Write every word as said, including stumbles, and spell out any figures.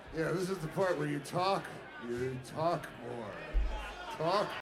Yeah, this is the part where you talk. You talk more. Talk